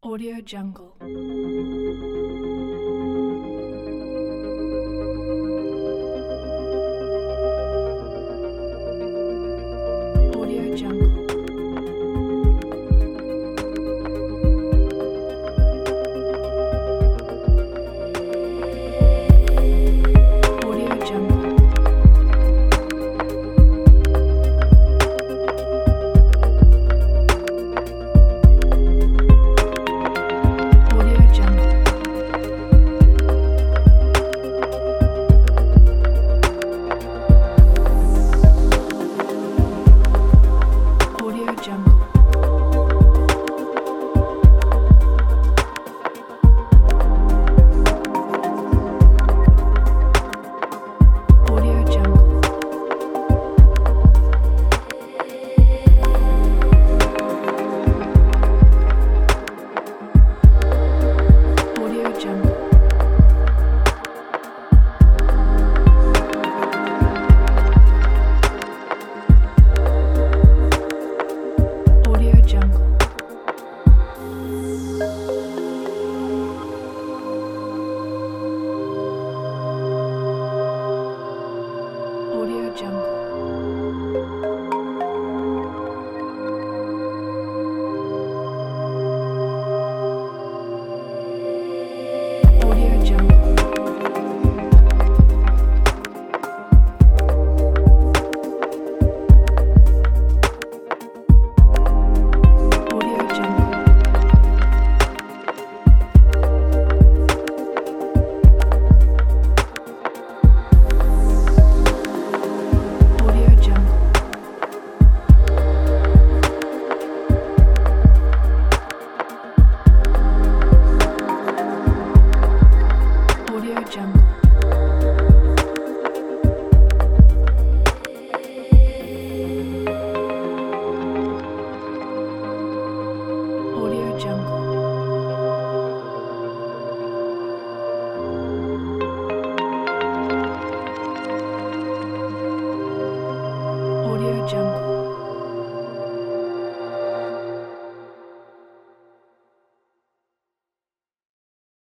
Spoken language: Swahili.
Audio Jungle. Audio Jungle. Audio Jungle. Audio Jungle. Audio Jungle. Audio Jungle. Audio Jungle. Audio Jungle. Audio Jungle. Audio Jungle. Audio Jungle. Audio Jungle. Audio Jungle. Audio Jungle. Audio Jungle.